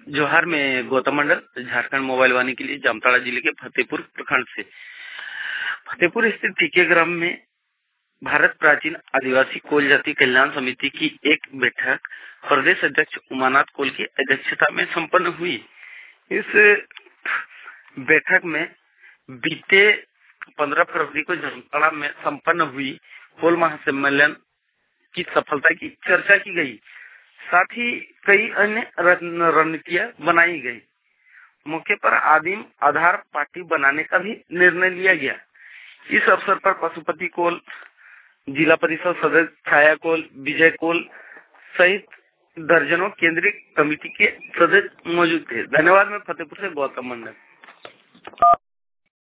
जोहार में गौतम मंडल, झारखंड मोबाइल वाणी के लिए जामताड़ा जिले के फतेहपुर प्रखंड से। फतेहपुर स्थित टीके ग्राम में भारत प्राचीन आदिवासी कोल जाति कल्याण समिति की एक बैठक प्रदेश अध्यक्ष उमानाथ कोल की अध्यक्षता में संपन्न हुई। इस बैठक में बीते 15 फरवरी को जामताड़ा में संपन्न हुई कोल महासम्मेलन की सफलता की चर्चा की गई। साथ ही कई अन्य रणनीतियां बनाई गई। मौके पर आदिम आधार पार्टी बनाने का भी निर्णय लिया गया। इस अवसर पर पशुपति कोल, जिला परिषद सदस्य छाया कोल, विजय कोल सहित दर्जनों केंद्रीय कमेटी के सदस्य मौजूद थे। धन्यवाद। मैं फतेहपुर से गौतम मंडल।